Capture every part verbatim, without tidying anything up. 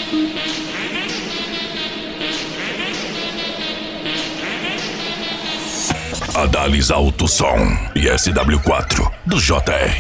Adalis Alto Som e S W quatro do J R.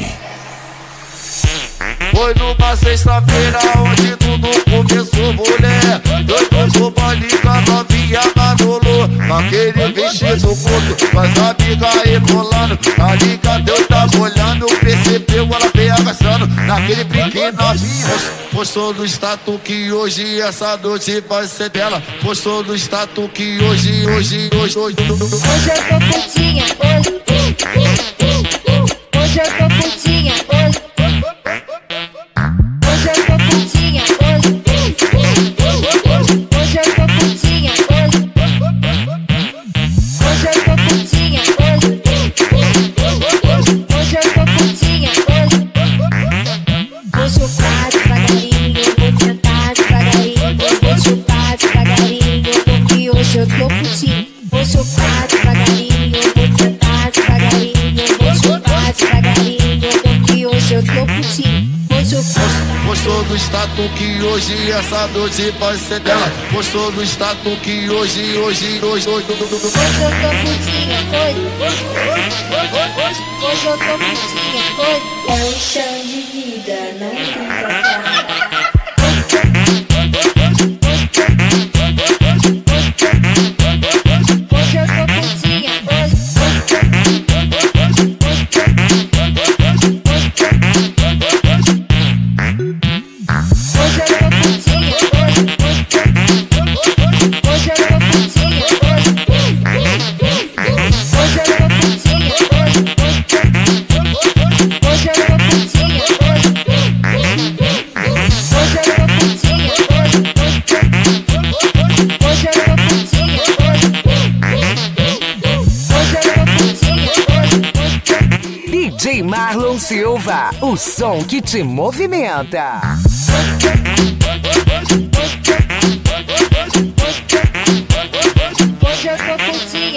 Foi numa sexta-feira onde tudo começou, mulher. Doido do baile com a novinha Manolo, naquele vestido curto, faz a amiga rebolando. A liga deu tava olhando, percebeu ela bem agaçando. Naquele brinquinho novinho, postou no status que hoje essa noite vai ser dela. Postou no status que hoje, hoje, hoje, hoje. Hoje eu tô putinha, hoje. Hoje eu tô putinha, hoje. Hoje eu tô putinha, hoje. Hoje eu tô putinha, hoje. Hoje eu tô putinha, hoje. Hoje eu tô putinha, hoje. Vou chupar devagarinho, vou sentar devagarinho, vou chupar devagarinho, porque hoje eu tô putinha. Vou chupar devagarinho, vou sentar devagarinho, vou chupar devagarinho, porque hoje eu tô putinha. Postou no status que hoje essa noite vai ser dela. Postou no status que hoje, hoje, hoje, hoje. Hoje eu tô putinha, hoje. Hoje eu tô putinha, hoje. É um chão de vida, não brinca. Hoje eu tô putinha, hoje. D J Marlon Silva, o som que te movimenta. Hoje eu tô putinha.